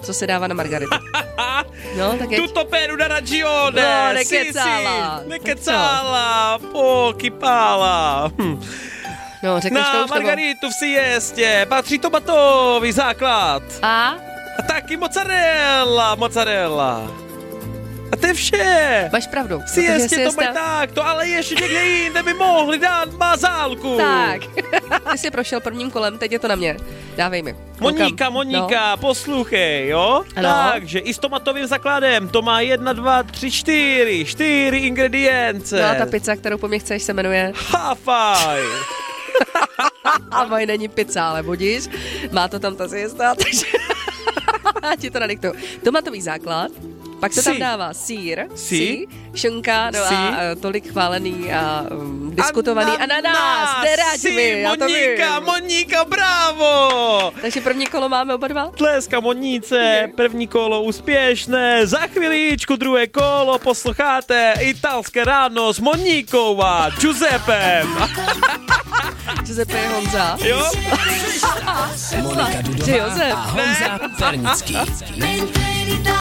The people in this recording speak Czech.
co se dává na margaritu. No, tak Tutto per una ragione. No, nekecala. Nekecala. Pochi pala. No, řekneš to Na už margaritu v siestě patří tomatový základ. A taky mozzarella. A to je vše. Máš pravdu. Siestě to mají tak, to ale ještě někde jinde by mohli dát mazálku. Tak, ty jsi prošel prvním kolem, teď je to na mě. Dávej mi. Moníka, poslouchej, jo? Ano. Takže i s tomatovým základem, to má 1, 2, 3, 4 ingredience. No a ta pizza, kterou po mně chceš, se jmenuje? Hafaj. A moje není pizza, ale budíš. Má to tam ta siesta, takže ti to nadiktuju. Tomatový základ, pak se tam dává sýr, šunka, no a tolik chválený a diskutovaný ananás, Moníka, bravo! Takže první kolo máme oba dva? Tleska Moníce, první kolo úspěšné, za chviličku druhé kolo posloucháte Italské ráno s Moníkou a Giuseppem. Giuseppe je Honza. Jo? Monika Dudová a Honza Pernický.